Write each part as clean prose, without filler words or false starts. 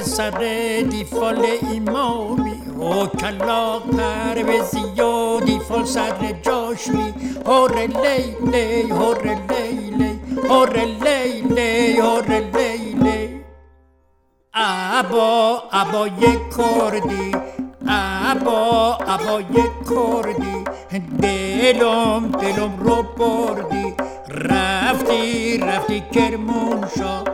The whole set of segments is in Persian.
سر دیفال ایمامی او کلا پرویزی و دیفال سر جاشمی هور لیلی هور لیلی هور لیلی هور لیلی ابا ابای کردی ابا ابای کردی دلم رو بردی رفتی کرمانشاه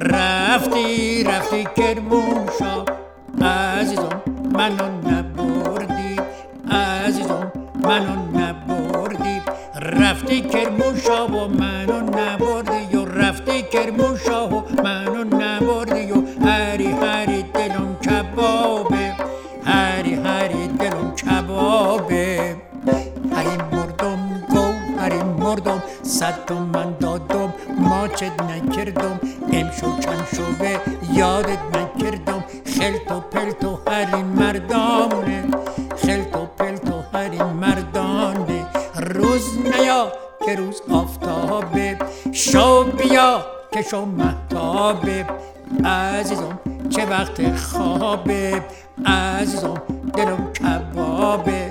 رفتی کرمانشاه عزیزم منو نبردی عزیزم منو نبردی رفتی کرمانشاه و منو نبردی و رفتی کرمانشاه و منو نبردی و هری دلم کبابه هری دلم کبابه هری مردم 100 تومن دادم ماچت نکردم امشو چند شبه یادت نکردم خلط و پلت و هری مردانه خلط و پلت و هری مردانه روز نیا که روز آفتابه شو بیا که شو مهتابه عزیزم چه وقت خوابه عزیزم دلم کبابه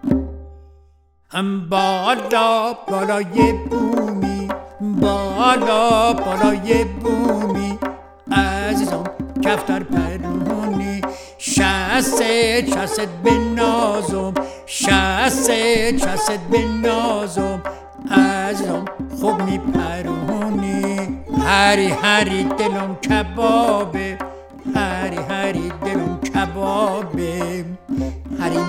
بالا بالای بومی بالا بالای بومی عزیزم کفتر پرونی شست بنازم شست بنازم عزیزم خوب میپرونی هری دلم کبابه هری دلم کبابه هری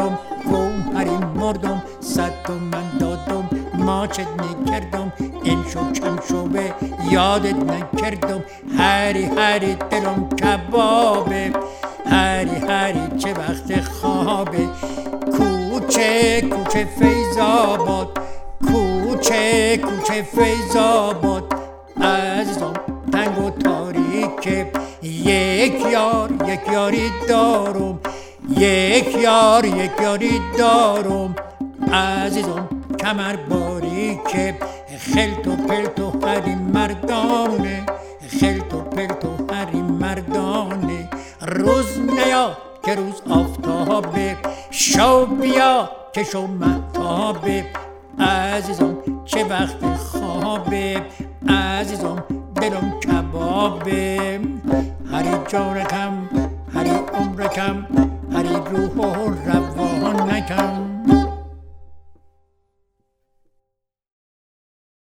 مردم 100 تومن دادم ماچت نکردم امشو چند شبه یادت نکردم هری دلم کبابه هری چه وقت خوابه کوچه فیض‌آباد کوچه فیض‌آباد عزیزم تنگ و تاریکه یک یاری دارم یک یاری دارم عزیزم کمر باریکه خلط و پلت و هری مردانه خلط و پلت و هری مردانه روز نیا که روز آفتابه شو بیا که شو مهتابه عزیزم چه وقت خوابه عزیزم دلم کبابه هری جانکم هری عمرکم هری روح و روانکم